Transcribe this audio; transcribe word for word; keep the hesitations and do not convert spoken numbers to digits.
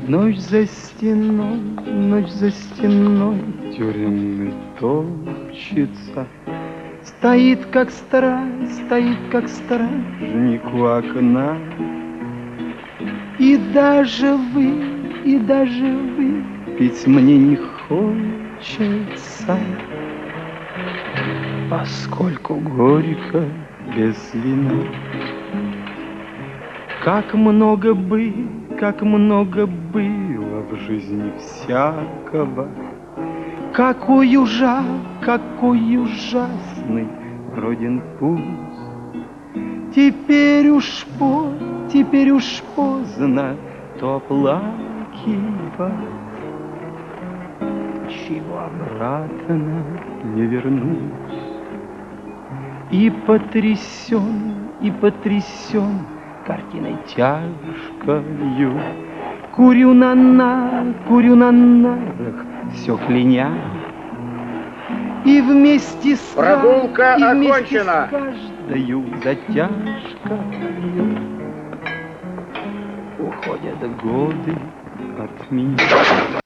Ночь за стеной, ночь за стеной тюремной топчется. Стоит, как страж, стоит, как стражник у окна. И даже вы, и даже вы, ведь мне не хочется, поскольку горько без вина. Как много бы, как много было в жизни всякого. Какой ужас, какой ужасный Родин путь. Теперь уж по, теперь уж поздно то оплакивать, чего обратно не вернусь. И потрясен, и потрясен картиной тяжкою, курю на нар, курю на нарах, все кляня. И вместе с прогулка и вместе окончена. С каждою затяжкою уходят годы от меня.